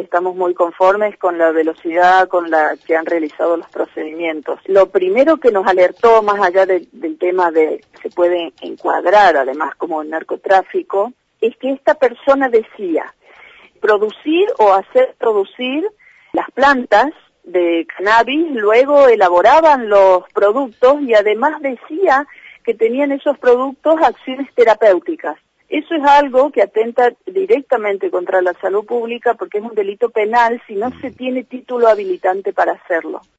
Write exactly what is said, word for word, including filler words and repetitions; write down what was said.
estamos muy conformes con la velocidad con la que han realizado los procedimientos. Lo primero que nos alertó, más allá de, del tema de que se puede encuadrar además como narcotráfico, es que esta persona decía producir o hacer producir las plantas de cannabis, luego elaboraban los productos y además decía que tenían esos productos acciones terapéuticas. Eso es algo que atenta directamente contra la salud pública porque es un delito penal si no se tiene título habilitante para hacerlo.